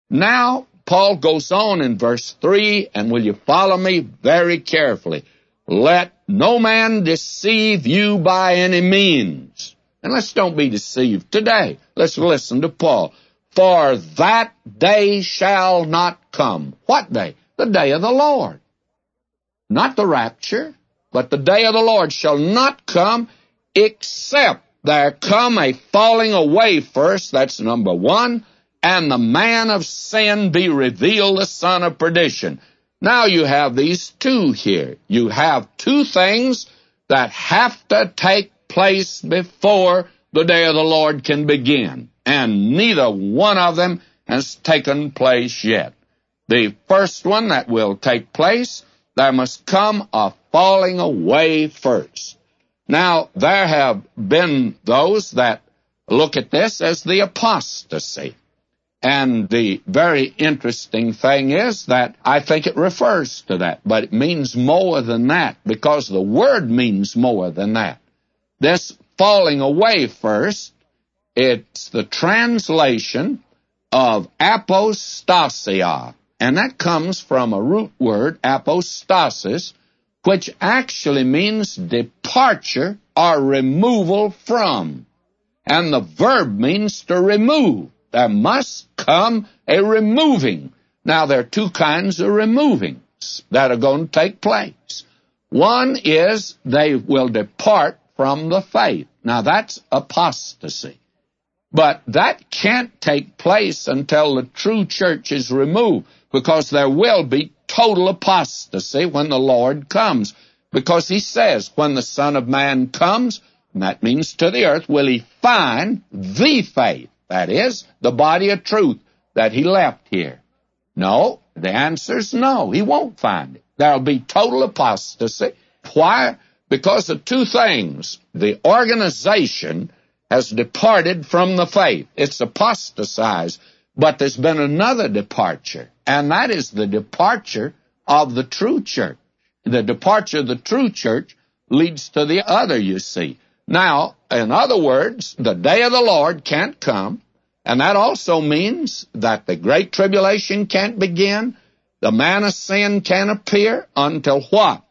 Now, Paul goes on in verse 3, and will you follow me very carefully? Let no man deceive you by any means. And let's don't be deceived today. Let's listen to Paul. For that day shall not come. What day? The day of the Lord. Not the rapture, but the day of the Lord shall not come except there come a falling away first, that's number one, and the man of sin be revealed, the son of perdition. Now you have these two here. You have two things that have to take place before the day of the Lord can begin, and neither one of them has taken place yet. The first one that will take place, there must come a falling away first. Now, there have been those that look at this as the apostasy. And the very interesting thing is that I think it refers to that, but it means more than that, because the word means more than that. This falling away first, it's the translation of apostasia, and that comes from a root word, apostasis, which actually means departure or removal from. And the verb means to remove. There must come a removing. Now, there are two kinds of removings that are going to take place. One is they will depart from the faith. Now, that's apostasy. But that can't take place until the true church is removed, because there will be total apostasy when the Lord comes. Because he says, when the Son of Man comes, and that means to the earth, will he find the faith? That is, the body of truth that he left here. No, the answer is no, he won't find it. There will be total apostasy. Why? Because of two things. The organization has departed from the faith. It's apostatized. But there's been another departure, and that is the departure of the true church. The departure of the true church leads to the other, you see. Now, in other words, the day of the Lord can't come, and that also means that the great tribulation can't begin. The man of sin can't appear until what?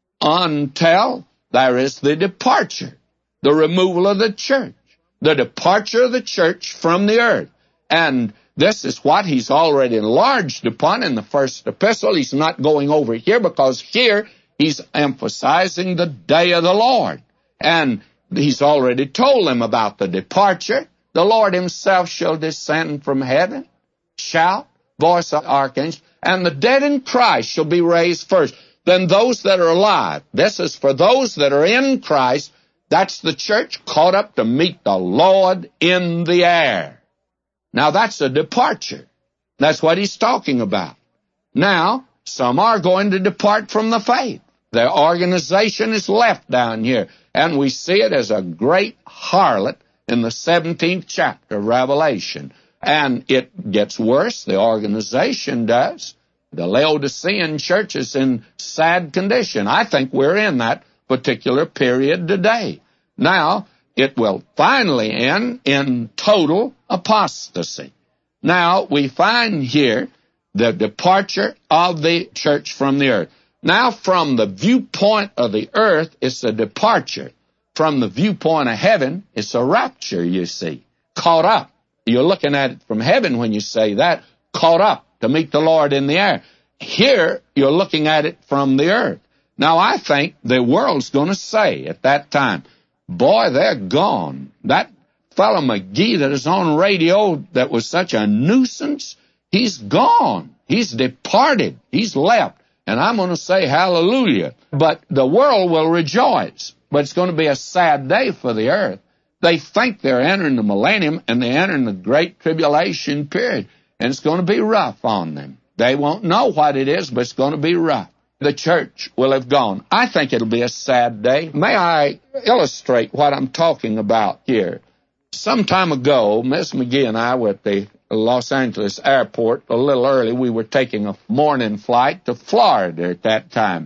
Until there is the departure, the removal of the church, the departure of the church from the earth. And this is what he's already enlarged upon in the first epistle. He's not going over here, because here he's emphasizing the day of the Lord. And he's already told them about the departure. The Lord himself shall descend from heaven, shout, voice of archangel, and the dead in Christ shall be raised first. Then those that are alive, this is for those that are in Christ, that's the church caught up to meet the Lord in the air. Now, that's a departure. That's what he's talking about. Now, some are going to depart from the faith. Their organization is left down here, and we see it as a great harlot in the 17th chapter of Revelation. And it gets worse, the organization does. The Laodicean church is in sad condition. I think we're in that particular period today. Now, it will finally end in total apostasy. Now, we find here the departure of the church from the earth. Now, from the viewpoint of the earth, it's a departure. From the viewpoint of heaven, it's a rapture, you see. Caught up. You're looking at it from heaven when you say that. Caught up to meet the Lord in the air. Here, you're looking at it from the earth. Now, I think the world's going to say at that time, boy, they're gone. That fellow McGee that is on radio that was such a nuisance, he's gone. He's departed. He's left. And I'm going to say hallelujah. But the world will rejoice. But it's going to be a sad day for the earth. They think they're entering the millennium, and they're entering the great tribulation period. And it's going to be rough on them. They won't know what it is, but it's going to be rough. The church will have gone. I think it'll be a sad day. May I illustrate what I'm talking about here? Some time ago, Miss McGee and I were at the Los Angeles airport a little early. We were taking a morning flight to Florida at that time.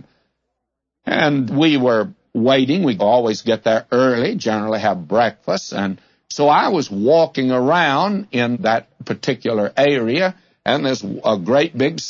And we were waiting. We always get there early, generally have breakfast. And so I was walking around in that particular area, and there's a great big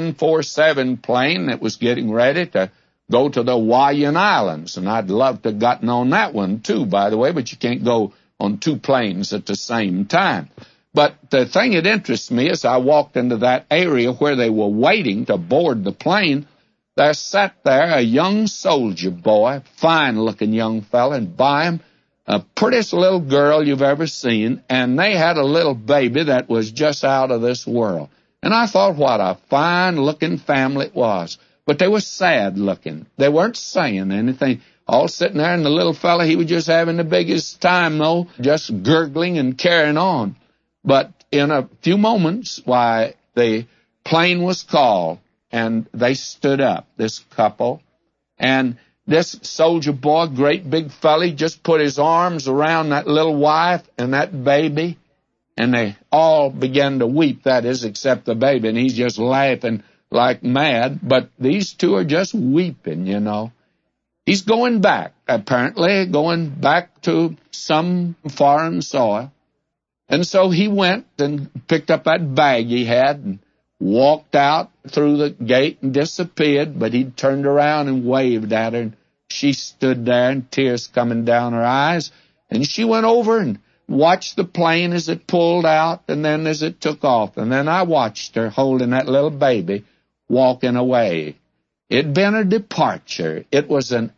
747 plane that was getting ready to go to the Hawaiian Islands, and I'd love to have gotten on that one too, by the way, but you can't go on two planes at the same time. But the thing that interests me is I walked into that area where they were waiting to board the plane. There sat there a young soldier boy, fine-looking young fella, and by him, a prettiest little girl you've ever seen, and they had a little baby that was just out of this world. And I thought what a fine-looking family it was. But they were sad-looking. They weren't saying anything. All sitting there, and the little fella, he was just having the biggest time, though, just gurgling and carrying on. But in a few moments, why, the plane was called, and they stood up, this couple, and this soldier boy, great big fella, he just put his arms around that little wife and that baby, and they all began to weep, that is, except the baby, and he's just laughing like mad, but these two are just weeping, you know. He's going back, apparently, going back to some foreign soil. And so he went and picked up that bag he had and walked out through the gate and disappeared, but he turned around and waved at her, and she stood there and tears coming down her eyes, and she went over and watched the plane as it pulled out and then as it took off, and then I watched her holding that little baby walking away. It'd been a departure. It was an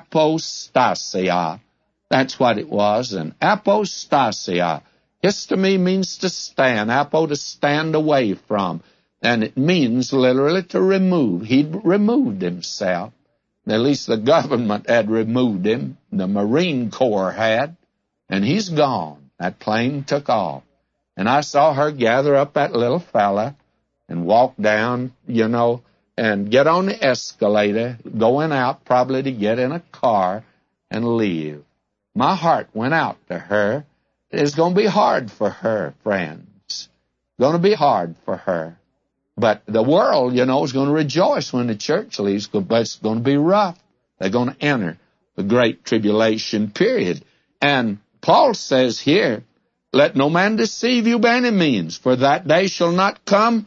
apostasia. That's what it was, an apostasia. Histemi means to stand, apo to stand away from, and it means literally to remove. He'd removed himself. At least the government had removed him. The Marine Corps had, and he's gone. That plane took off. And I saw her gather up that little fella and walk down, you know, and get on the escalator, going out probably to get in a car and leave. My heart went out to her. It's going to be hard for her, friends. It's going to be hard for her. But the world, you know, is going to rejoice when the church leaves, but it's going to be rough. They're going to enter the great tribulation period. And Paul says here, let no man deceive you by any means, for that day shall not come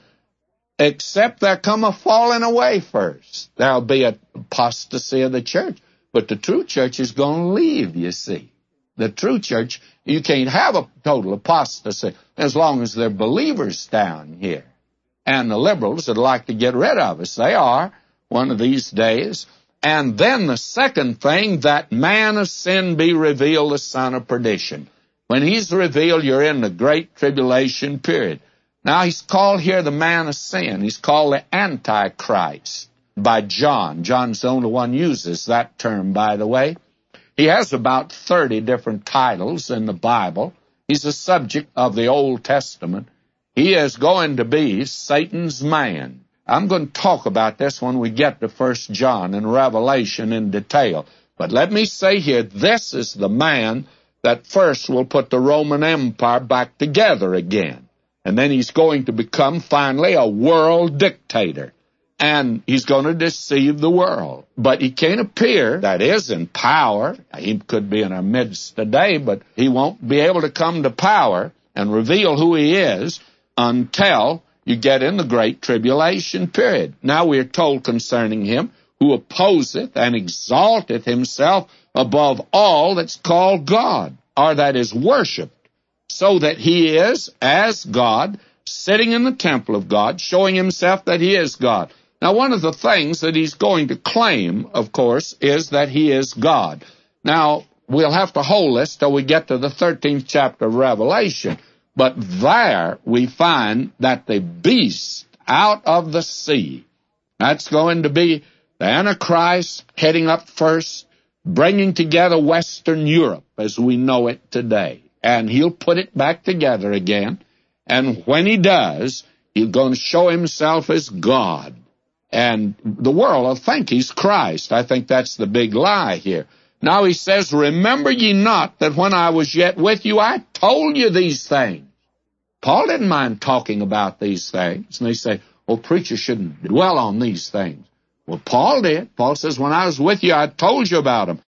except there come a falling away first. There'll be an apostasy of the church, but the true church is going to leave, you see. The true church, you can't have a total apostasy as long as they're believers down here. And the liberals that like to get rid of us, they are one of these days. And then the second thing, that man of sin be revealed, the son of perdition. When he's revealed, you're in the great tribulation period. Now, he's called here the man of sin. He's called the Antichrist by John. John's the only one who uses that term, by the way. He has about 30 different titles in the Bible. He's the subject of the Old Testament. He is going to be Satan's man. I'm going to talk about this when we get to 1 John and Revelation in detail. But let me say here, this is the man that first will put the Roman Empire back together again. And then he's going to become finally a world dictator. And he's going to deceive the world. But he can't appear, that is, in power. He could be in our midst today, but he won't be able to come to power and reveal who he is until you get in the great tribulation period. Now we are told concerning him, who opposeth and exalteth himself above all that's called God, or that is worshipped, so that he is, as God, sitting in the temple of God, showing himself that he is God. Now, one of the things that he's going to claim, of course, is that he is God. Now, we'll have to hold this till we get to the 13th chapter of Revelation. But there we find that the beast out of the sea, that's going to be the Antichrist heading up first, bringing together Western Europe as we know it today. And he'll put it back together again. And when he does, he's going to show himself as God. And the world will think he's Christ. I think that's the big lie here. Now he says, remember ye not that when I was yet with you, I told you these things. Paul didn't mind talking about these things. And they say, well, preachers shouldn't dwell on these things. Well, Paul did. Paul says, when I was with you, I told you about them.